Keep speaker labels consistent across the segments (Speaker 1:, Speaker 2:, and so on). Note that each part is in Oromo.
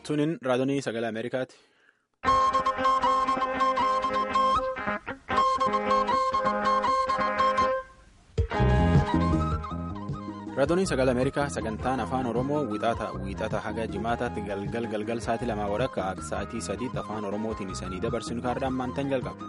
Speaker 1: Sunin raadiyoo sagalee Ameerikaati. Raadiyoo sagalee Ameerikaa sagantaan afaan Oromoo wiixata haga jimaataatti galgal sa'aatii 2 walakkaa akka sa'aatii 3 afaan Oromootiin isanii dabarsinu kaardaan maantaan jalqaba.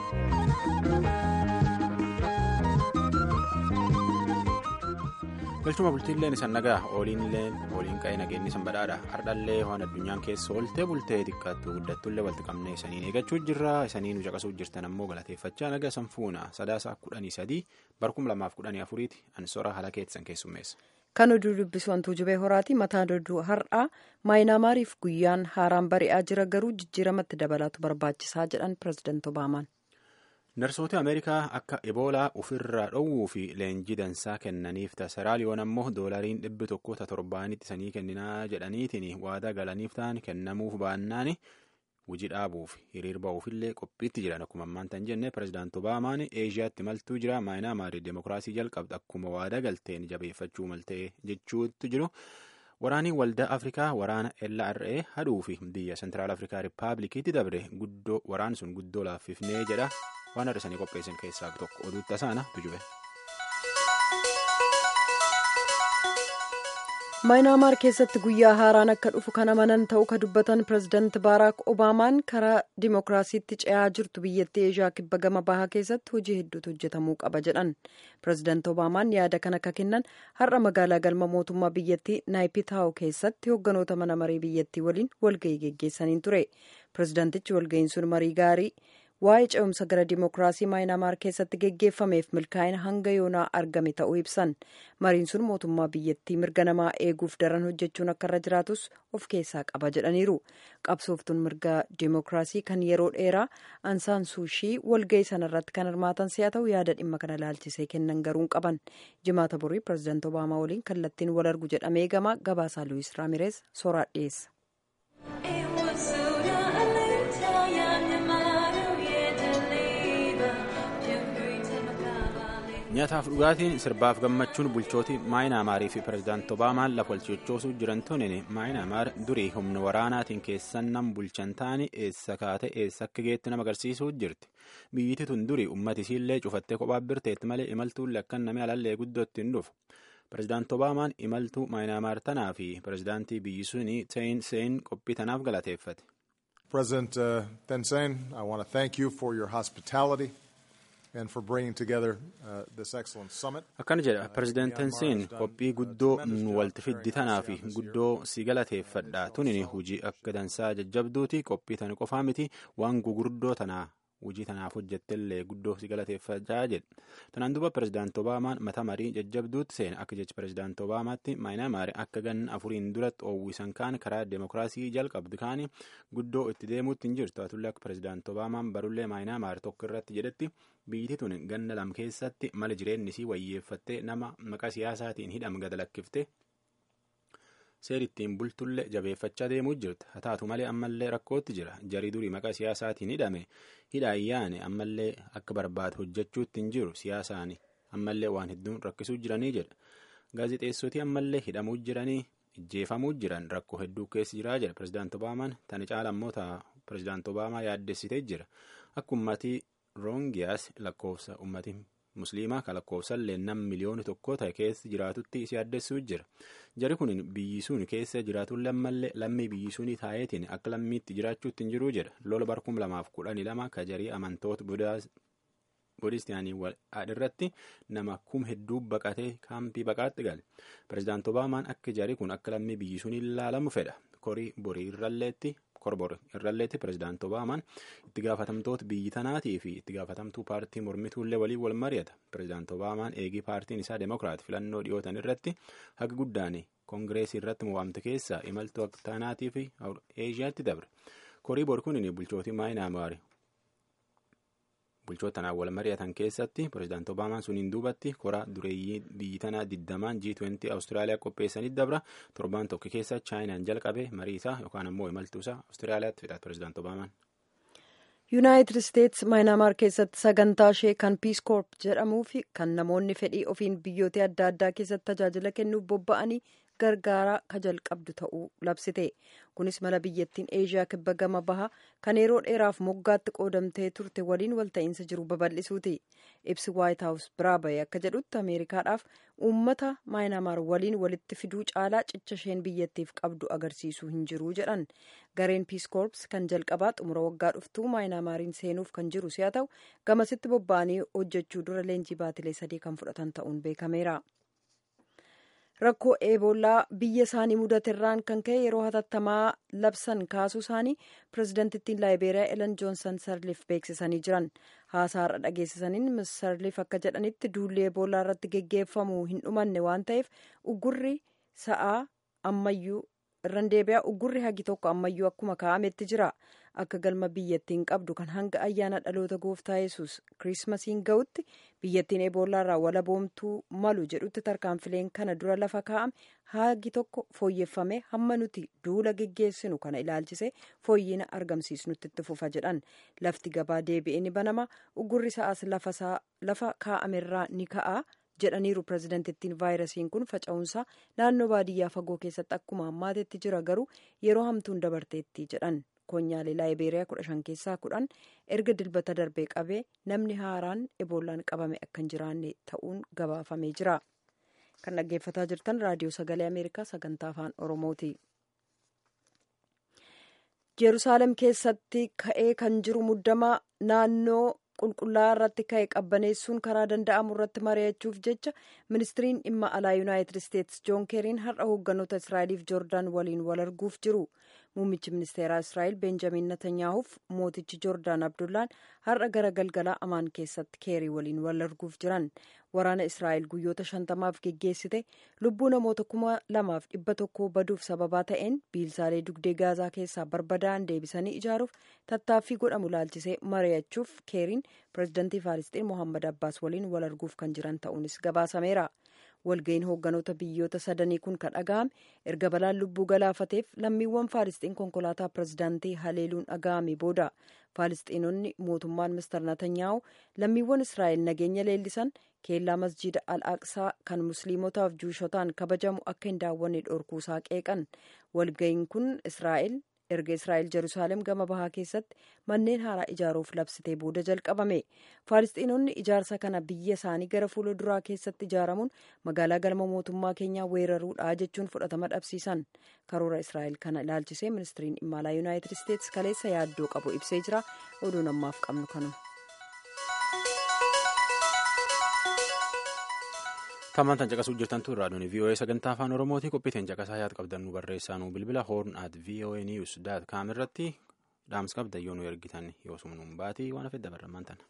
Speaker 1: Galchuma bultiilleen isan nagaa ooliin qa'ee nageenyi san badhaadha. Hardhallee waan addunyaan keessa ooltee bultee xiqqaattu guddattullee walitti qabnee isaniin eeggachuu jirra. Isanii nu caqasuu jirtan ammoo galateeffachaa naga sanfuuna sadaasa 13 barkum 2014 ansora haala keessan keessummeessa.
Speaker 2: Kan oduu dubbisu wantuu jibee horaati. Mataan oduu har'aa maayinaamaariif guyyaan haaraan bari'aa jira garuu jijjiiramatti dabalaatu barbaachisaa jedhan pireezidaanti Obaamaan.
Speaker 1: Narsoota Ameerikaa akka Eboolaa ofirraa dhowwuu fi leenjii dansaa kennaniif Seraaliyoon ammoo doolariin 107 isanii kenninaa jedhaniitiin waadaa galaniif ta'an kennamuuf baannaan hojii dhaabuuf hiriir ba'uufillee qophiitti jiran akkuma ammaan tan jenne pireezidaanti Obaamaan Eeshiyaatti maltuu jira maayinaamaarii deemokiraasii jalqabda akkuma waadaa galteen jabeeffachuu maltee jechuutti jiru. Waraanii waldaa Afrikaa waraana LRA hadhuu fi biyya Sentiraal Afrikaa Rippaabilikiitti dabre waraan sun guddoo laaffifnee jedha. Waan har'isanii qopheessan keessaa tokko oduu tasaana tujube.
Speaker 2: Maayinaamaar keessatti guyyaa haaraan akka dhufu kan amanan ta'uu ka dubbatan pireezidaanti Baaraak Obaamaan karaa dimookiraasiitti ce'aa jirtu biyyattii Eeshiyaa kibba gama bahaa keessatti hojii hedduutu hojjetamuu qaba jedhan. Pireezidaanti Obaamaan yaada kan akka kennan har'a magaalaa galma mootummaa biyyattii Naayipitaawoo keessatti hoogganoota mana marii biyyattii waliin walgahii geggeessaniin ture. Pireezidaantichi walgahiin sun marii gaarii waa'ee ce'umsa gara dimookiraasii maayinaamaar keessatti geggeeffameef milkaa'ina hanga yoonaa argame ta'uu ibsan. Mariin sun mootummaa biyyattii mirga namaa eeguuf daran hojjechuun akka irra jiraatus of keessaa qaba jedhaniiru. Qabsooftuun mirga dimookiraasii kan yeroo dheeraa Ansaan Suushii walgahii sanarratti kan hirmaatan si'a ta'u yaada dhimma kana laalchisee kennan garuu qaban. Jimaata borii pireezidaanti Obaamaa waliin kallattiin wal argu jedhamee gama gabaasaa Luwis Raamirees sooraa dhiyeessa.
Speaker 1: Nyaataaf dhugaatiin sirbaaf gammachuun bulchooti maayinaamaarii fi pireezidaanti Obaamaan lafa walchochoosuu jiran tunin maayinaamaar durii humna waraanaatiin keessan nam bulchan ta'anii eessa kaate eessa akka geetti nama agarsiisuu jirti. Biyyittii tun durii uummati isiillee cufattee kophaa birteetti malee imaltuullee akkan namni alallee guddootti hin dhufu. Pireezidaanti Obaamaan imaltuu maayinaamaar tanaa fi pireezidaantii biyyi sunii Thein Sein qophii tanaaf galateeffate.
Speaker 3: President Thein Sein, I want to thank you for your hospitality. And for bringing together this excellent summit.
Speaker 1: Akkana jedha pireezidaanti Thein Sein qophii guddoo nu walitti fiddi tanaa fi guddoo si galateeffadha tunin hojii akka dansaa jajjabduuti qophii tana qofaa miti waan gugurdoo tanaa hojii tanaaf hojjettellee guddoo si galateeffachaa jedha. Tanaan duuba pireezidaanti Obaamaan mata marii jajjabduutti seena akka jecha pireezidaanti Obaamaatti maayinaamaari akka ganna afuriin duratti oowwisan kaan karaa deemokiraasii jalqabdu kaanii guddoo itti deemuutti hin jirtu. Atullee akka pireezidaanti Obaamaan barullee maayinaamaari tokko irratti jedhetti biyyi tun ganna lam keessatti mala jireenyi isii wayyeeffattee nama maqaa siyaasaatiin hidham gad lakkifte seerittiin bultullee jabeeffachaa deemuu jirti. Haa taatu malee ammallee rakkootti jira. Jarii durii maqaa siyaasaatiin hidhame hidhaayyaane ammallee akka barbaadu hojjechuutti hin jiru siyaasaan ammallee waan hedduun rakkisuu jiranii jedha. Gaazexeessootii ammallee hidhamuu jiranii ijjeefamuu jiran rakkoo hedduu keessa jiraa jedha pireezidaanti Obaamaan. Tana caala ammoo pireezidaanti Obaamaa yaaddessitee jira. Akka ummatii roongiyaas lakkoofsa ummatii musliimaa kan lakkoofsallee nam miliyoona tokko ta'e keessa jiraatutti si yaaddessuu jira. Jari kun biyyi sun keessa jiraatuun lammii biyyi sunii taa'eetiin akka lammiitti jiraachuutti hin jiruu jedha. Lola barkum 2012 ka jarii amantoota budistiyaanii irratti nama kum hedduu baqatee kaampii baqaatti gale. Pireezidaanti Obaamaan akka jari kun akka lammii biyyi sunii ilaalamu fedha. Korii borii irralleetti pireezidaanti Obaamaan itti gaafatamtoota biyyi tanaatii fi itti gaafatamtuu paartii mormituullee waliin wal mari'ata. Pireezidaanti Obaamaan eegii paartiin isaa Deemokiraat filannoo dhiyootan irratti haga guddaan koongireesii irratti mo'amte keessaa imaltuu akka tanaatii fi Eeshiyaatti dabre. Korii borii kun bulchootii maayinaamaari. Bulchoota tanaan wal mari'atan keessatti pireezidaanti Obaamaan suniin duubatti koraa dureeyyii biyyi tanaa 20 G20 Awustiraaliyaa qopheessanii dabra. Torbaan tokko keessa Chaayinaan jalqabe marii isaa yookaan ammoo imaltuu isaa Awustiraaliyaatti fidha pireezidaanti Obaamaan.
Speaker 2: Yuunaayitid Isteetsi maayinaamaar keessatti sagantaa ishee kan Piis Koorp jedhamuu fi kan namoonni fedhii ofiin biyyoota adda addaa keessatti tajaajila kennuuf bobba'anii gargaaraa ka jalqabdu ta'uu labsite. Kunis mala biyyattiin Eeshiyaa kibba gama bahaa kan yeroo dheeraaf moggaatti qoodamtee turte waliin walta'iinsa jiru babal'isuuti. Ibsi Waayit Haawus biraa bahe akka jedhutti Ameerikaadhaaf uummata Maayinaamaar waliin walitti fiduu caalaa cicha isheen biyyattiif qabdu agarsiisuu hin jiru jedhan. Gareen Peace Corps kan jalqabaa xumura waggaa dhuftuu Maayinaamaariin seenuuf kan jiru si'a ta'u gamasitti bobba'anii hojjechuu dura leenjii baatilee 3 kan fudhatan ta'uun beekameera. Rakkoo eeboolaa biyya isaanii mudaterraan kan ka'e yeroo hatattamaa labsan kaasuu isaanii pireezidantittiin Laayibeeriyaa Elen Joonsan Sarliif beeksisanii jiran. Haasaa har'a dhageessisaniin Miss Sarliif akka jedhanitti duulli eeboolaa irratti geggeeffamuu hin dhumanne waan ta'eef uggurri sa'aa ammayyuu irran deebi'aa uggurri hagi tokko ammayyuu akkuma kaa'ametti jira. Akka galma biyyattiin qabdu kan hanga ayyaana dhaloota gooftaa Yesuus Kiriismasiin ga'utti biyyattiin eeboolaa irraa walaboomtuu malu jedhutti tarkaanfileen kana dura lafa kaa'ame hagi tokko fooyyeffame hamma nuti duula geggeessinu kana ilaalchise fooyyina argamsiisnutti itti fufa jedhan. Lafti gabaa deebi'ee ni banama uggurri sa'aas lafa kaa'amerraa ni ka'a. jedhaniiru pireezidantittiin vaayirasiin kun faca'uunsaa naannoo baadiyyaa fagoo keessatti akkuma hammaatetti jira garuu yeroo hamtuun dabarteetti jedhan. Koonyaalee Laayibeeriyaa 15 keessaa 10 erga dilbata darbee qabee namni haaraan eboolaan qabame akka hin jiraanne ta'uun gabaafamee jira. Kan dhaggeeffataa jirtan raadiyoo sagalee Ameerikaa sagantaa afaan Oromooti. Jeruusaalem keessatti ka'ee kan jiru muddama naannoo qulqullaa'aa irratti ka'e qabbaneessuun karaa danda'amu irratti mari'achuuf jecha ministiriin dhimma alaa yuunaayitid isteetsi joon keeriin har'a hoogganoota israa'eliif joordaan waliin wal arguuf jiru. Muummichi ministeeraa israa'el benjamin netanyaahuuf mootichi joordaan abdullaan har'a gara galgalaa amaan keessatti keerii waliin wal arguuf jiran. Waraana israa'el guyyoota 50f geggeessite lubbuu namoota 2,100 baduuf sababaa ta'een biilsaalee dugdee gaazaa keessaa barbadaa'an deebisanii ijaaruuf tattaaffii godhamu laalchisee mari'achuuf keeriin pireezidantii Faalisxiin Mohammad Abbaas waliin wal arguuf kan jiran ta'uunis gabaasameera. Walga'iin hoogganoota biyyoota sadanii kun kan dhaga'ame erga balaan lubbuu galaafateef lammiiwwan Faalisxiin konkolaataa pireezidantii haleeluun dhaga'ame booda. Faalisxiinonni mootummaan Mr. Netanyaahu lammiiwwan Israa'el nageenya leellisan keellaa masjiida al-aqsaa kan musliimotaaf juushotaan kabajamu akka hin daawwanne dhorkuusaa qeeqan. Walga'iin kun erga Israa'el Jeruusaalem gama bahaa keessatti manneen haaraa ijaaruuf labsitee booda jalqabame. Faalisxiinonni ijaarsa kana biyya isaanii gara fuula duraa keessatti ijaaramuun magaalaa galma mootummaa keenyaa weeraruudha jechuun fudhatama dhabsiisan. Karoora Israa'el kana ilaalchisee ministiriin dhimma alaa yuunaayitid isteetsi kaleessa yaaddoo qabu ibsee jira. Oduun ammaaf qabnu kanuma.
Speaker 1: Tammantan caqasuu jirtan tun raadiyoon VOA sagantaa afaan Oromooti. Qophiiteen caqasaa yaad qabdan nu barreessaa nu bilbila horn@voanews.com irratti dhaamsa qabdan yoo nu ergitan yoo sumnuun baatii waan hafedda barrammaan tana.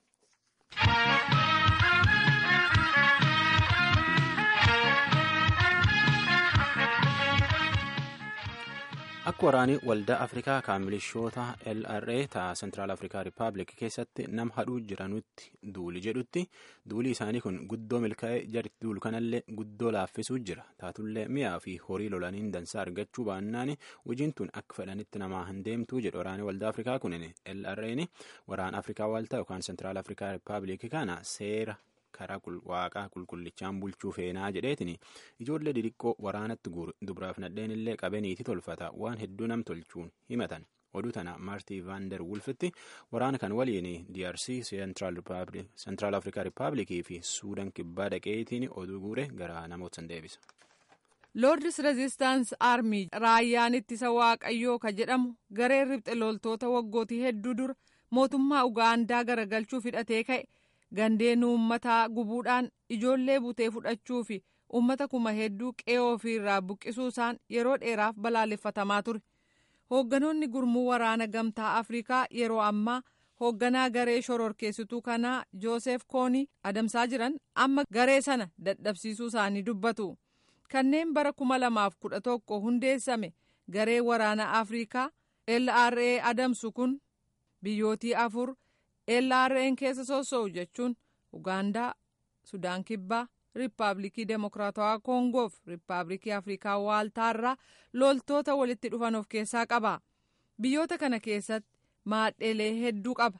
Speaker 1: Akka waraanii waldaa Afrikaa kan milishoota LRA ta'a Sentiraal Afrikaa Rippaabilik keessatti nama hadhuu jiranutti duuli jedhutti duuli isaanii kun guddoo milkaa'ee jarti duulu kanallee guddoo laaffisuu jira. Taatullee mi'aa fi horii lolaniin dansaa argachuu baannaan hojiin tun akka fedhanitti namaa hin deemtuu jedhu waraanii waldaa Afrikaa kunin LRA'n waraana Afrikaa waaltaa yookaan Sentiraal Afrikaa Rippaabilik kana seera karaa waaqaa qulqullichaan bulchuu feenaa jedheetiin ijoollee didiqqoo waraanatti dubraaf nadheen illee qabeniiti tolfata waan hedduu nam tolchuun himatan. Oduu tana Maartii Vaandar Wulfitti waraana kan waliin DRC Sentiraal Afrikaa Rippaabilikii fi Suudaan kibbaa dhaqeetiin oduu guure gara namoota san deebisa.
Speaker 4: Lordis Resistance Army raayyaan ittisa waaqayyoo ka jedhamu gareen riphxe loltoota waggootii hedduu dura mootummaa Ugaandaa garagalchuuf hidhatee ka'e. Gandeen uummataa gubuudhaan ijoollee butee fudhachuu fi uummata kuma hedduu qe'ee ofiirraa buqqisuusaan yeroo dheeraaf balaaleffatamaa ture. Hoogganoonni gurmuu waraana gamtaa Afrikaa yeroo ammaa hoogganaa garee shororkeessituu kanaa Joosef Koonii adamsaa jiran amma garee sana dadhabsiisuu isaanii dubbatu. Kanneen bara 2011 hundeessame garee waraana Afrikaa LRA adamsu kun biyyootii 4. LRA'n keessa soosa'u jechuun Ugaandaa, Sudaan Kibbaa, Riippaabilikii Demokiraatawaa Koongoo fi Riippaabilikii Afrikaa Waaltaarraa loltoota walitti dhufan of keessaa qaba. Biyyoota kana keessatti maadheelee hedduu qaba.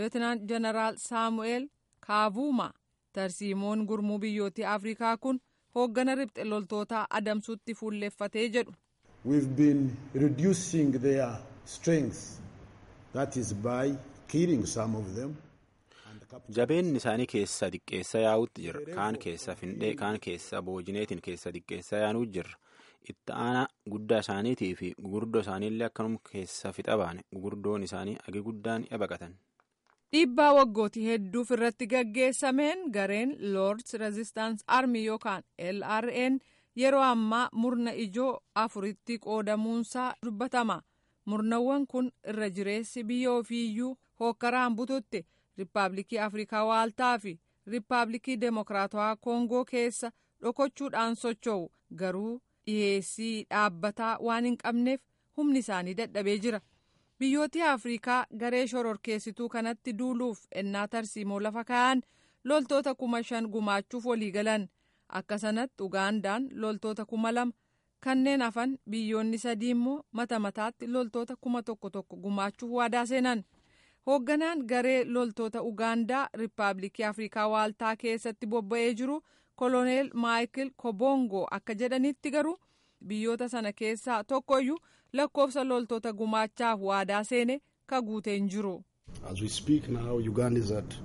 Speaker 4: Leetinaant Jeneraal Saamu'eel Kaavuumaa tarsiimoon gurmuu biyyootii Afrikaa kun hooggana riphxe loltootaa adamsuutti fuulleeffatee jedhu.
Speaker 5: We've been reducing their strength, that is by killing some of them.
Speaker 1: Jabeenni isaanii keessa xiqqeessa yaa'utti jira. Kaan keessa findhee, kaan keessa boojineetiin keessa xiqqeessa yaa'uu jirra. Itti aanaa guddaa isaaniitii fi gugurdoo isaaniillee akkanuma keessa fixa baane. Gugurdoon isaanii agi guddaan baqatan.
Speaker 4: Dhiibbaa waggootii hedduuf irratti gaggeessameen gareen Lords Resistance Army yookaan LRN yeroo ammaa murna ijoo afuritti qoodamuunsaa dubbatama. Murnawwan kun irra jireessi biyya ofiiyyuu hookkaraan bututti Riippaabilikii Afrikaa Waaltaa fi Riippaabilikii Demokiraatawaa Koongoo keessa dhokochuudhaan socho'u. Garuu dhiyeessii dhaabbataa waan hin qabneef humni isaanii dadhabee jira. Biyyooti Afrikaa garee shororkeessituu kanatti duuluuf ennaa tarsiimoo lafa kaa'an loltoota 5,000 gumaachuuf waliigalan. Akka sanatti Ugaandaan loltoota 2,000 kanneen hafan biyyoonni 3 immoo mata mataatti loltoota 1,100 gumaachuuf waadaa seenan. Hoogganaan garee loltoota Ugaandaa Riippaabilikii Afrikaa Waaltaa keessatti bobba'ee jiru Koloneel Maayikil Kobongo akka jedhanitti garuu biyyoota sana keessaa tokkoyyuu lakkoofsa loltoota gumaachaaf waadaa seene ka guutee hin jiru.
Speaker 5: As we speak now, Uganda is at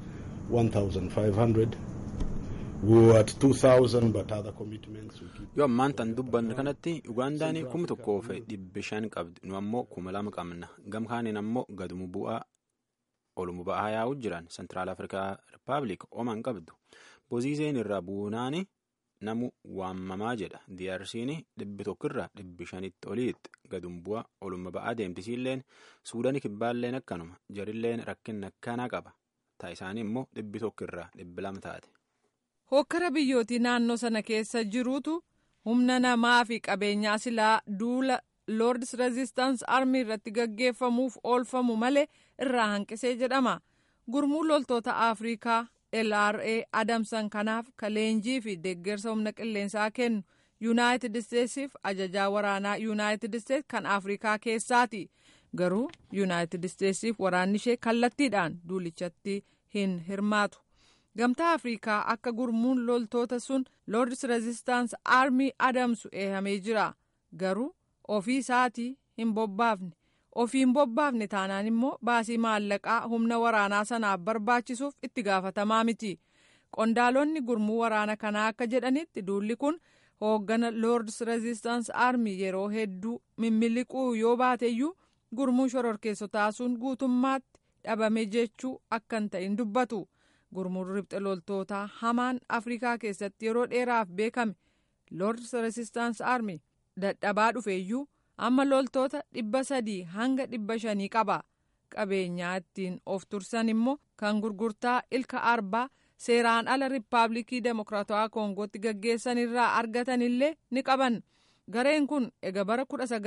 Speaker 5: 1,500. We were at 2,000, but other commitments will keep.
Speaker 1: Yoo ammaan tan dubbanne kanatti Ugandaan 1,500 qabdi. Nu ammoo 2,000 qabna. Gamkaaniin ammoo gadumu bu'aa oluma ba'aa yaa'u jiran Central Africa Republic oman qabdu. Boziiseen irraa buunaani namu waamamaa jedha. DRC'n 100 irraa 500 oliitti gadum bu'aa oluma ba'aa deemtisiilleen Suudaanii kibbaalleen akkanuma jarilleen rakkinna akkanaa qaba. Taa'isaanii immoo 100 irraa 200 taate.
Speaker 4: Hokkara biyyootii naannoo sana keessa jiruutu humna namaa fi qabeenyaa silaa duula Lords Resistance Army irratti gaggeeffamuuf oolfamu malee irraa hanqisee jedhama. Gurmuu loltoota Afrikaa LRA adamsan kanaaf kaleenjii fi deeggarsa humna qilleensaa kennu United Statesiif ajajaa waraanaa United States kan Afrikaa keessaati. Garuu United Statesiif waraanni ishee kallattiidhaan duulichatti hin hirmaatu. Gamtaa Afrikaa akka gurmuun loltoota sun Lords Resistance Army adamsu eehamee jira. Garuu ofii isaatii hin bobbaafne. Ofii hin bobbaafne taanaan immoo baasii maallaqaa humna waraanaa sanaaf barbaachisuuf itti gaafatamaa miti. Qondaalonni gurmuu waraana kanaa akka jedhanitti duulli kun hooggana Lords Resistance Army yeroo hedduu mimmiliquu yoo baateyyuu gurmuun shororkeessotaa sun guutummaatti dhabame jechuu akka hin ta'in dubbatu. Gurmuun riphxe loltootaa hamaan Afrikaa keessatti yeroo dheeraaf beekame Lords Resistance Army dadhabaa dhufeeyyuu amma loltoota 300 hanga 500 qaba. Qabeenyaa ittiin of tursan immoo kan gurgurtaa ilka arbaa seeraan ala Riippaabilikii Demokiraatawaa Koongootti gaggeessan irraa argatan illee ni qaban. Gareen kun ega bara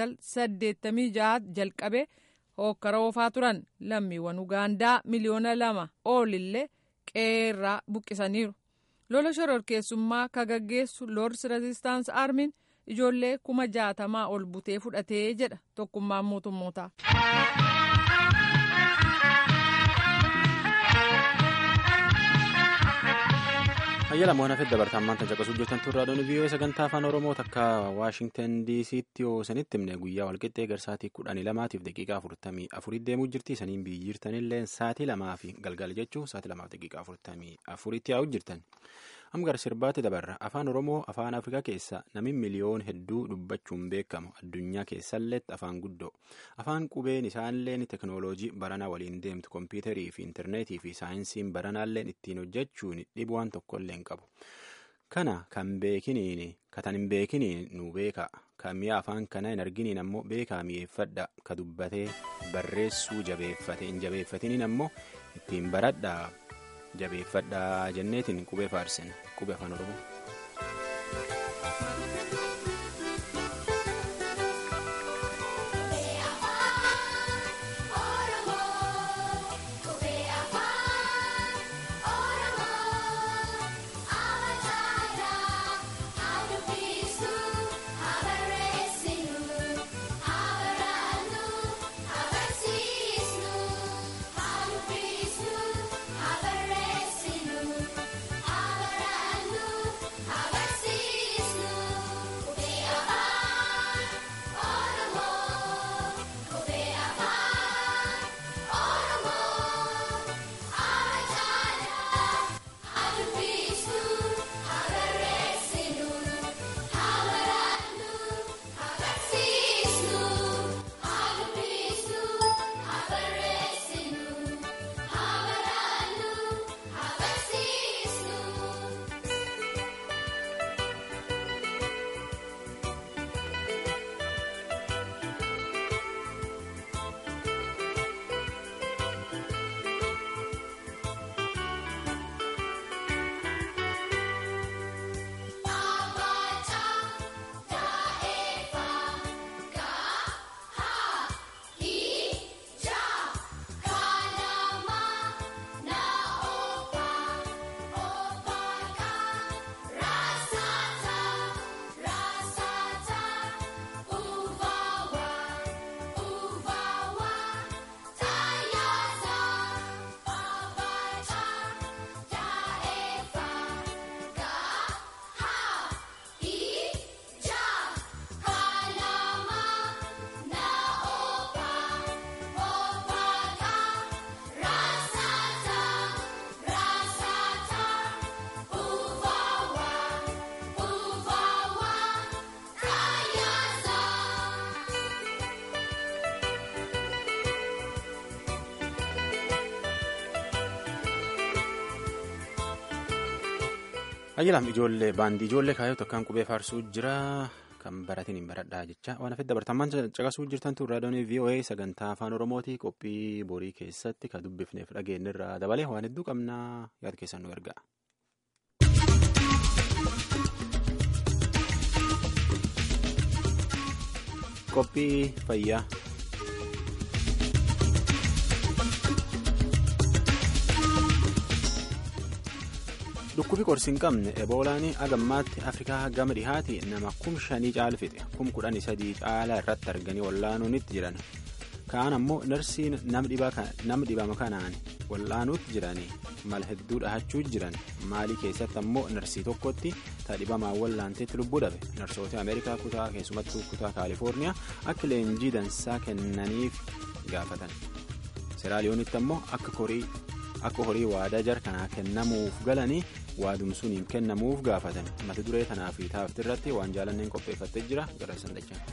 Speaker 4: 1986 jalqabe hookkara oofaa turan. Lammiiwwan Ugaandaa miliyoona 2 olillee qeerraa buqqisaniiru. Lola shororkeessummaa ka gaggeessu Lords Resistance Army'n ijoollee 60,000 ol butee fudhatee jedha tokkummaan mootummootaa.
Speaker 1: Hayyala moona fedda bartaammaan tan caqasuu hojjetan turraa doonii VOA sagantaa afaan Oromoo takka Waashingtan DC'tti yoo sanitti himne guyyaa walqixxee garsaatii 12 daqiiqaa 44 deemuu jirti. Saniin biyyi jirtanillee sa'aatii 2 fi galgala jechuun sa'aatii 2 daqiiqaa 44 yaa'u jirtan. Amma sirbaatti dabarra afaan Oromoo afaan Afrikaa keessa namni miliyoon hedduu dubbachuun beekamu addunyaa keessallee afaan guddoo afaan qubeen isaanillee teknooloojii barana waliin deemtu kompiitarii fi intarneetii fi saayinsiin baranaallee ittiin hojjechuun dhibu waan tokkollee hin qabu. Kana kan beekiniin katan hin beekiniin nu beeka kan mi'a afaan kana hin arginiin ammoo beekaa mi'eeffadha ka dubbatee barreessuu jabeeffate hin jabeeffatiniin ammoo ittiin baradhaa. Jabeeffadhaa jenneetiin qubee faarsin qubee afaan Oromoo. Ayyaalaam ijoollee baandii ijoollee kaayoo tokkaan qubee faarsuu jira kan baratiin hin baradhaa jecha waan hafe dabartamaan caqasuu jirtantu raadiyoon VOA sagantaa afaan Oromooti qophii borii keessatti kan dubbifneef dhageenyirraa dabalee waan hedduu qabnaa yaada keessan nu ergaa. Qophii fayyaa. Dhukkubi qorsi hin qabne eboolaan agammaatti Afrikaa gama dhihaati nama 5,000 caalfite 13,000 caalaa irratti arganii wallaanuunitti jiran. Kaan ammoo narsiin nama dhibama kanaan wallaanuutti jiranii mala hedduu dhahachuu jiran maalii keessatti ammoo narsii tokkotti taadhibamaa wallaanteetti lubbuu dhabe narsoota Ameerikaa kutaa keessumattuu kutaa Kaalifoorniyaa akka leenjii dansaa kennaniif gaafatan. Seraaliyoonitti ammoo akka horii waadaa jarkanaa kennamuuf galanii waadumsuun kennamuuf gaafatan mata duree kanaa fi taafti irratti waan jaalanneen qopheeffattee jira gara isaan dachaa.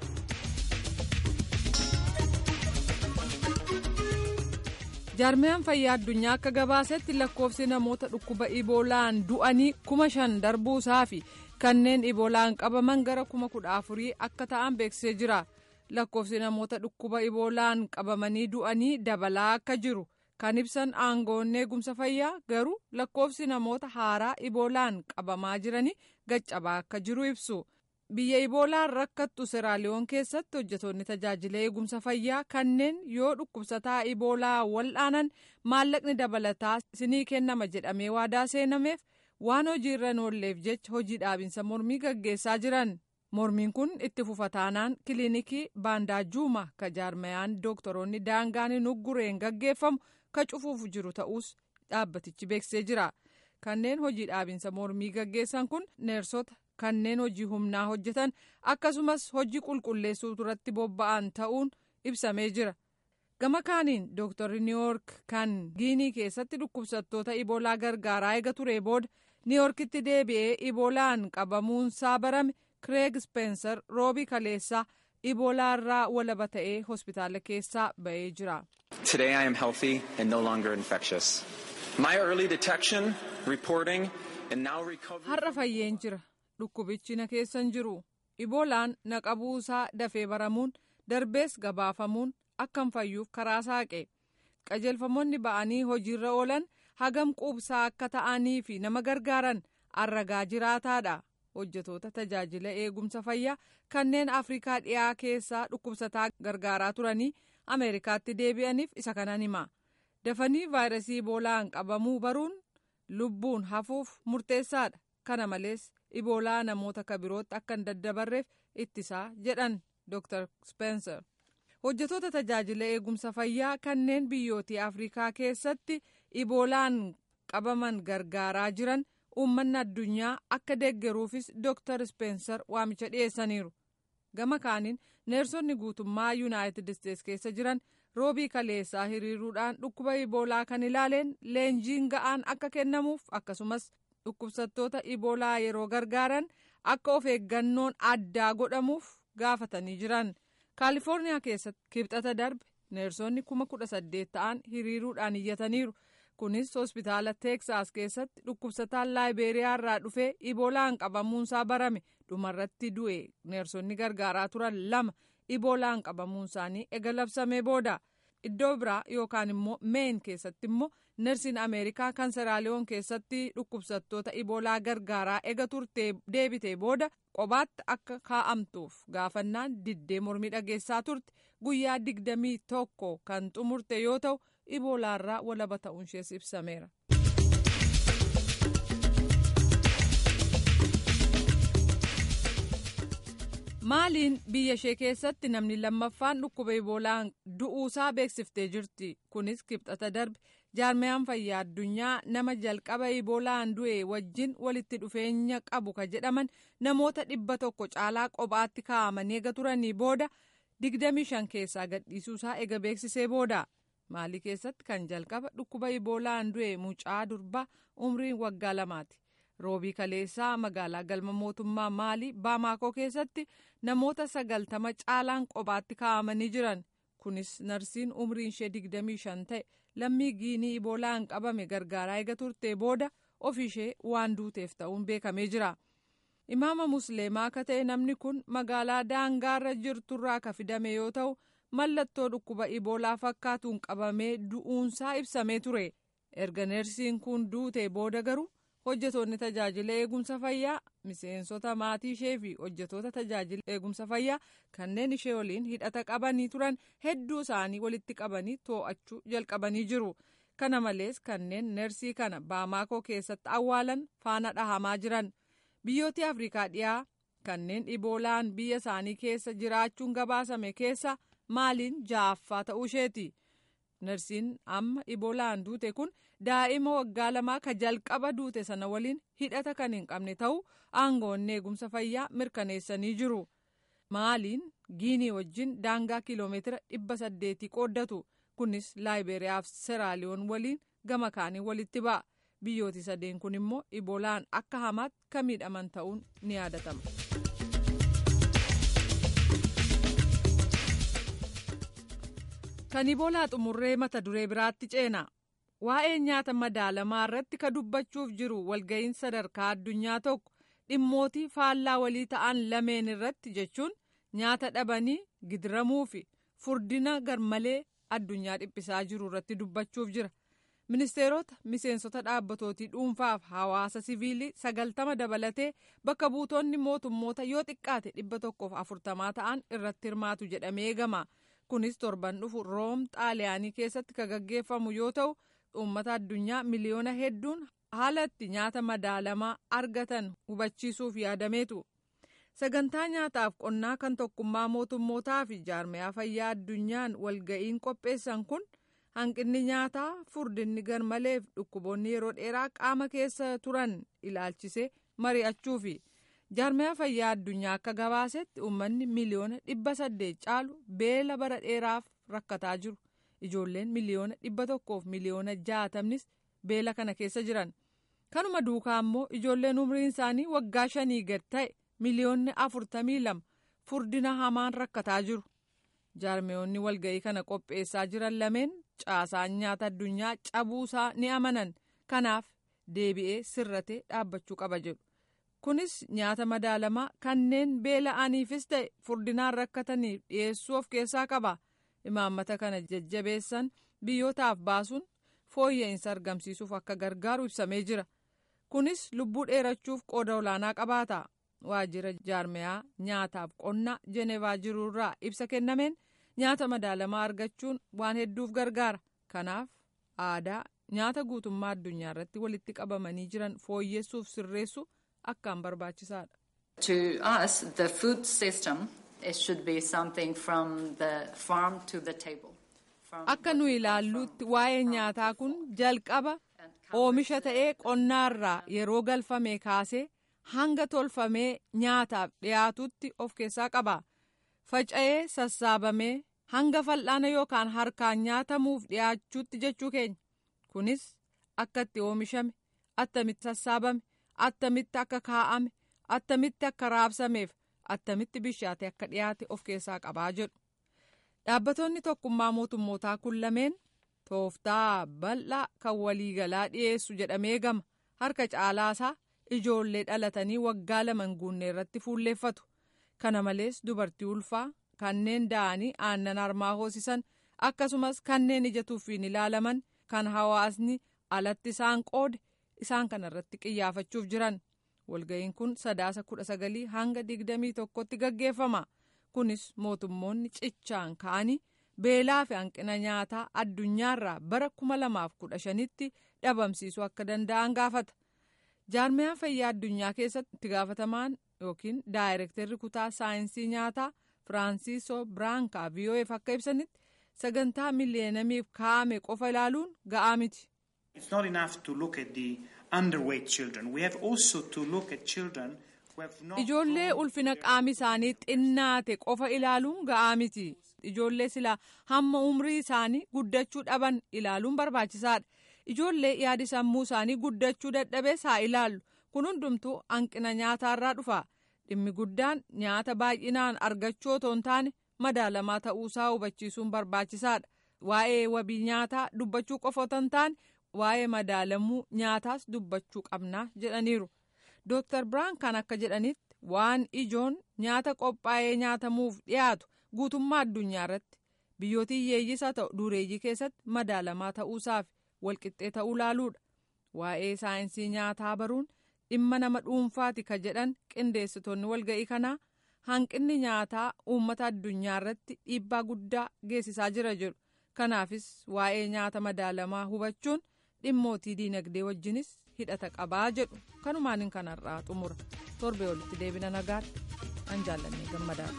Speaker 4: Jaarmiyaan fayyaa addunyaa akka gabaasetti lakkoofsi namoota dhukkuba iboolaan du'anii 5,000 darbuusaa fi kanneen iboolaan qabaman gara 14,000 akka ta'an beeksisee jira. Lakkoofsi namoota dhukkuba iboolaan qabamanii du'anii dabalaa akka jiru kan ibsan aangoonni eegumsa fayyaa garuu lakkoofsi namoota haaraa iboolaan qabamaa jiranii gaccabaa akka jiru ibsu. Biyya iboolaan rakkattu Seraaliyoon keessatti hojjetoonni tajaajila eegumsa fayyaa kanneen yoo dhukkubsataa iboolaa wal'aanan maallaqni dabalataa sinii kennama jedhamee waadaa seenameef waan hojiirra oolleef jecha hojii dhaabinsa mormii gaggeessaa jiran. Mormiin kun itti fufataanaan kiliinikii baandaajuuma ka jaarmayaan dooktoroonni daangaan hin uggureen gaggeeffamu ka cufuuf jiru ta'us dhaabbatichi beeksisee jira. Kanneen hojii dhaabinsa mormii gaggeessan kun neersota. Kanneen hojii humnaa hojjetan akkasumas hojii qulqulleessuu irratti bobba'an ta'uun ibsamee jira. Gama kaaniin dooktarri Niiwuyoork kan Giinii keessatti dhukkubsattoota iboolaa gargaaraa eega ture booda Niiwuyoorkitti deebi'ee iboolaan qabamuunsaa barame Kireeg Spencer roobii kaleessaa iboolaa irraa walaba ta'ee hospitaala keessaa ba'ee jira.
Speaker 6: Today I am healthy and no longer infectious. My early detection, reporting and now recovery.
Speaker 4: Har'a fayyeen jira. Dhukkubichi na keessan jiru iboolaan na qabuusaa dafee baramuun darbees gabaafamuun akkam fayyuuf karaa saaqe qajeelfamoonni ba'anii hojiirra oolan hagam quubsaa akka ta'anii fi nama gargaaran arragaa jiraataadha. Hojjetoota tajaajila eegumsa fayyaa kanneen Afrikaa dhiyaa keessaa dhukkubsataa gargaaraa turanii Ameerikaatti deebi'aniif isa kanan hima. Dafanii vaayirasii iboolaan qabamuu baruun lubbuun hafuuf murteessaadha. Kana malees iboolaa namoota kabirootti akka hin daddabarreef ittisaa jedhan Dr. Spencer. Hojjetoota tajaajila eegumsa fayyaa kanneen biyyootii Afrikaa keessatti iboolaan qabaman gargaaraa jiran uummanni addunyaa akka deeggaruufis Dr. Spencer waamicha dhiyeessaniiru. Gama kaaniin neersonni guutummaa Yuunaayitid Isteets keessa jiran roobii kaleessaa hiriiruudhaan dhukkuba iboolaa kan ilaaleen leenjiin ga'aan akka kennamuuf akkasumas dhukkubsattoota iboolaa yeroo gargaaran akka of eeggannoon addaa godhamuuf gaafatanii jiran. Kaalifoorniyaa keessatti kibxata darbe neersonni 18,000 ta'an hiriiruudhaan iyyataniiru. Kunis hospitaala Teeksaas keessatti dhukkubsataan Laayibeeriyaa irraa dhufee iboolaan qabamuunsaa barame dhumarratti du'e neersonni gargaaraa turan 2 iboolaan qabamuun isaanii ega labsamee booda. Iddoo biraa yookaan immoo Meen keessatti immoo neersiin Ameerikaa kan Seraaliyoon keessatti dhukkubsattoota iboolaa gargaaraa ega turtee deebitee booda qobaatti akka kaa'amtuuf gaafannaan diddee mormii dhageessaa turte guyyaa 21 kan xumurte yoo ta'u iboolaarraa walaba ta'uun ishees ibsameera. Maaliin biyya ishee keessatti namni lammaffaan dhukkuba iboolaan du'uusaa beeksiftee jirti. Kunis kibxata darbe jaarmayaan fayyaa addunyaa nama jalqaba iboolaan du'e wajjin walitti dhufeenya qabu ka jedhaman namoota 100 caalaa qobaatti kaa'amanii eega turanii booda 25 keessaa gadhiisuusaa eega beeksisee booda. Maalii keessatti kan jalqaba dhukkuba iboolaan du'e mucaa durbaa umriin waggaa 2ti. Roobii kaleessaa magaalaa galma mootummaa Maalii Baamaakoo keessatti namoota 90 caalaan qobaatti kaa'amanii jiran. Kunis narsiin umriin ishee 25 ta'e lammii Giinii iboolaan qabame gargaaraa eega turtee booda ofishee waan duuteef ta'uun beekamee jira. Imaama musliimaa akka ta'e namni kun magaalaa daangaarra jirturraa ka fidame yoo ta'u mallattoo dhukkuba iboolaa fakkaatuun qabamee du'uunsaa ibsamee ture. Erga neersiin kun duutee booda garuu hojjetoonni tajaajila eegumsa fayyaa, miseensota maatii ishee fi hojjetoota tajaajila eegumsa fayyaa kanneen ishee waliin hidhata qabanii turan hedduu isaanii walitti qabanii to'achuu jalqabanii jiru. Kana malees kanneen neersii kana Baamaakoo keessatti awwaalan faana dhahamaa jiran. Biyyooti Afrikaa dhiyaa kanneen iboolaan biyya isaanii keessa jiraachuun gabaasame keessa Maaliin 6ffaa ta'uu isheeti. Neersiin amma iboolaan duute kun daa'ima waggaa 2 ka jalqaba duute sana waliin hidhata kan hin qabne ta'uu aangoonni eegumsa fayyaa mirkaneessanii jiru. Maaliin Giinii wajjin daangaa kiiloomeetira 800 qooddatu. Kunis Laayiberiyaa fi Seraaliyoon waliin gama kaanii walitti ba'a. Biyyooti sadeen kun immoo iboolaan akka hamaatti kan miidhaman ta'uun ni yaadatama. Kan iboolaa xumurree mata duree biraatti ceena. Waa'ee nyaata madaalamaa irratti ka dubbachuuf jiru walga'iin sadarkaa addunyaa tokko dhimmootii faallaa walii ta'an lameen irratti jechuun nyaata dhabanii gidiramuu fi furdina garmalee addunyaa dhiphisaa jiru irratti dubbachuuf jira. Ministeerota miseensota dhaabbatootii dhuunfaaf hawaasa siviilii 90 dabalatee bakka buutonni mootummoota yoo xiqqaate 140 ta'an irratti hirmaatu jedhamee eegama. Kunis torban dhufu Room Xaaliyaanii keessatti ka gaggeeffamu yoo ta'u uummata addunyaa miliyoona hedduun haala itti nyaata madaalamaa argatan hubachiisuuf yaadameetu. Sagantaa nyaataaf qonnaa kan tokkummaa mootummootaa fi jaarmiyaa fayyaa addunyaan walga'iin qopheessan kun hanqinni nyaataa, furdinni garmaleef dhukkuboonni yeroo dheeraa qaama keessa turan ilaalchisee mari'achuufi. Jaarmiyaa fayyaa addunyaa akka gabaasetti uummanni miliyoona 800 caalu beela bara dheeraaf rakkataa jiru. Ijoolleen miliyoona 100 fi miliyoona 60 beela kana keessa jiran. Kanuma duukaa immoo ijoolleen umriin isaanii waggaa 5 gad ta'e miliyoonni 42 furdina hamaan rakkataa jiru. Jaarmiyoonni walga'ii kana qopheessaa jiran lameen caasaan nyaata addunyaa cabuusaa ni amanan. Kanaaf deebi'ee sirratee dhaabbachuu qaba jedhu. Kunis nyaata madaalamaa kanneen beela'aniifis ta'e furdinaan rakkataniif dhiyeessuu of keessaa qaba. Imaammata kana jajjabeessan biyyootaaf baasuun fooyya'insa argamsiisuuf akka gargaaru ibsamee jira. Kunis lubbuu dheerachuuf qooda olaanaa qabaata. Waajjira jaarmiyaa nyaataaf qonnaa Jenevaa jirurraa ibsa kennameen nyaata madaalamaa argachuun waan hedduuf gargaara. Kanaaf aadaa nyaata guutummaa addunyaa irratti walitti qabamanii jiran fooyyessuuf sirreessu akkaan barbaachisaadha.
Speaker 7: To us, the food system, it should be something from the farm to the table.
Speaker 4: Akka nu ilaallutti waa'ee nyaataa kun jalqaba oomisha ta'ee qonnaarraa yeroo galfame kaasee hanga tolfamee nyaataaf dhiyaatutti of keessaa qaba. Faca'ee sassaabamee hanga fal'aana yookaan harkaan nyaatamuuf dhiyaachuutti jechuu keenya. Kunis akka itti oomishame, attamitti sassaabame, attamitti akka kaa'ame, attamitti akka raabsameef, attamitti bishaate akka dhiyaate of keessaa qabaa jedhu. Dhaabbattoonni tokkummaa mootummootaa kun lameen tooftaa bal'aa kan waliigalaa dhiyeessu jedhamee eegama. Harka caalaasaa ijoollee dhalatanii waggaa 2 guunnee irratti fuulleeffatu. Kana malees dubartii ulfaa kanneen da'anii aannan harmaa hoosisan akkasumas kanneen ija tuffiin ilaalaman kan hawaasni alatti isaan qoode isaan kanarratti qiyyaafachuuf jiran. Walga'iin kun sadaasa 19 hanga 21tti gaggeeffama. Kunis mootummoonni cichaan ka'anii beelaa fi hanqina nyaataa addunyaarraa bara 2015tti dhabamsiisuu akka danda'an gaafata. Jaarmiyaa fayyaa addunyaa keessatti itti gaafatamaan yookiin daayirektarri kutaa saayinsii nyaataa Firaansiisoo Biraankaa VOA'f akka ibsanitti sagantaa miliyeenamiif kaa'ame qofa ilaaluun ga'aa miti.
Speaker 8: It's not enough to look at the underweight children. We have also to look at children who have not.
Speaker 4: Ijoollee ulfina qaami isaanii xinnaate qofa ilaaluun ga'aa miti. Ijoollee silaa hamma umrii isaanii guddachuu dhaban ilaaluun barbaachisaadha. Ijoollee yaadi sammuu isaanii guddachuu dadhabees haa ilaallu. Kun hundumtuu hanqina nyaataarraa dhufa. Dhimmi guddaan nyaata baay'inaan argachuu otoo hin taane madaalamaa ta'uusaa hubachiisuun barbaachisaadha. Waa'ee wabii nyaataa dubbachuu qofa otoo hin taane waa'ee madaalamuu nyaataas dubbachuu qabnaa jedhaniiru. Dr. Biraan kan akka jedhanitti waan ijoon nyaata qophaa'ee nyaatamuuf dhiyaatu guutummaa addunyaa irratti biyyoota hiyyeeyyiis haa ta'u dureeyyii keessatti madaalamaa ta'uusaaf walqixxee ta'uu laaluudha. Waa'ee saayinsii nyaataa baruun dhimma nama dhuunfaati ka jedhan qindeessitoonni walga'ii kanaa hanqinni nyaataa uummata addunyaa irratti dhiibbaa guddaa geessisaa jira jedhu. Kanaafis waa'ee nyaata madaalamaa hubachuun dhimmootii diinagdee wajjinis hidhata qabaa jedhu. Kanumaanin kanarraa xumura. Torbee walitti deebina nagaatti an jaallannee gammadaadha.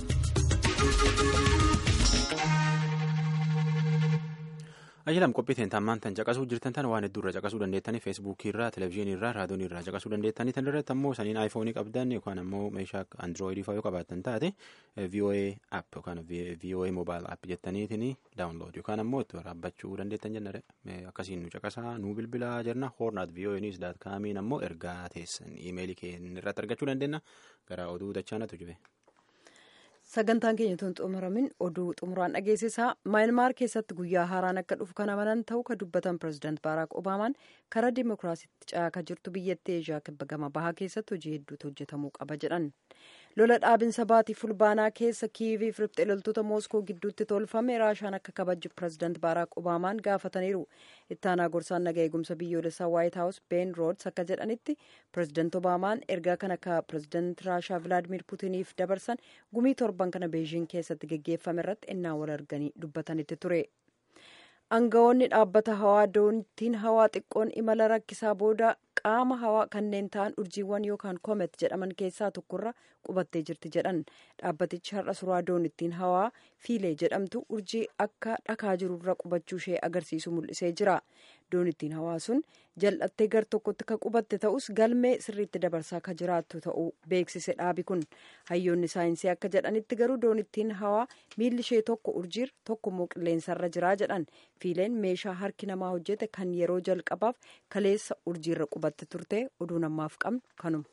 Speaker 1: Ajajam qophiitiin tammaan tan caqasuu jirtan tan waan hedduurra caqasuu dandeettanii feesbuukii irraa, televezyiinii irraa, raadiyoonii irraa caqasuu dandeettanii tan irratti ammoo saniin aayifoonii qabdan yookaan ammoo meeshaa androoyidii fa'aa yoo qabaattan taate VOA app yookaan VOA mobile app jettaniitiin daawunlood yookaan ammoo itti waraabbachuu dandeettan jennare akkasiin nu caqasaa nu bilbilaa jirna hornaat.voanews.com ammoo ergaa teessan iimeelii keenya irratti argachuu dandeenya gara oduu dachaanatu jibe.
Speaker 2: Sagantaan keenya tun xumuramin oduu xumuraan dhageessisaa Maayinmaar keessatti guyyaa haaraan akka dhufu kan amanan ta'uu ka dubbatan pirezidaant Baaraak Obaamaan karaa dimookiraasiitti ce'aa jirtu biyyattii Eeshiyaa kibba gama bahaa keessatti hojii hedduutu hojjetamuu qaba jedhan. Lola dhaabinsa baatii fulbaanaa keessa Kiiviif riphxee loltoota Mooskoo gidduutti tolfame Raashaan akka kabaju pirezidaant Baaraak Obaamaan gaafataniiru. Ittaanaa gorsaan nagaa eegumsa biyyoolessaa Waayit Haawus Ben Roods akka jedhanitti pirezidaant Obaamaan ergaa kana akka pirezidaant Raashaa Vilaadimir Puutiniif dabarsan gumii torban kana Beejiing keessatti geggeeffame irratti innaa wal arganii dubbatanitti ture. Aangawoonni dhaabbata hawaa doontiin hawaa xiqqoon imala rakkisaa booda qaama hawaa kanneen ta'an urjiiwwan yookaan koomet jedhaman keessaa tokkorra qubattee jirti jedhan. Dhaabbatichi har'a suuraa doonittiin hawaa fiilee jedhamtu urjii akka dhakaa jirurra qubachuu ishee agarsiisu mul'isee jira. Doonittiin hawaa sun jal'attee gar tokkotti ka qubatte ta'us galmee sirriitti dabarsaa ka jiraattu ta'uu beeksise dhaabi kun. Hayyoonni saayinsii akka jedhanitti garuu doonittiin hawaa miilli ishee tokko urjiirra tokkommoo qilleensarra jira jedhan. Fiileen meeshaa harki namaa hojjete kan yeroo jalqabaaf kaleessa urjiirra qubatte turte oduun ammaaf qabnu kanuma.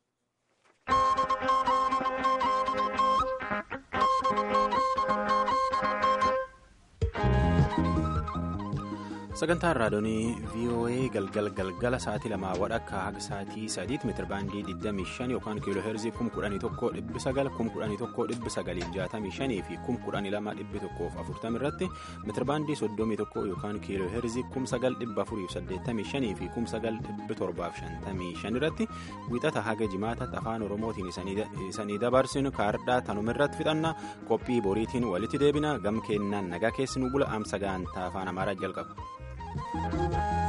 Speaker 1: Sagantaan raadiyoonii VOA galgala sa'aatii 2 wadhakka haga sa'aatii 3 meetira baandii 25 yookaan kiiloo heerzii 11,900 11,965 fi 12,140 irratti meetira baandii 31 yookaan kiiloo heerzii 9,485 fi 9,755 irratti wiixata haga jimaataatti afaan oromootiin isanii dabarsinu kaardhaa tanuma irratti fixannaa qophii boriitiin walitti deebina gam kennaan nagaa keessi nu bula sagantaa afaan amaaraa jalqaba.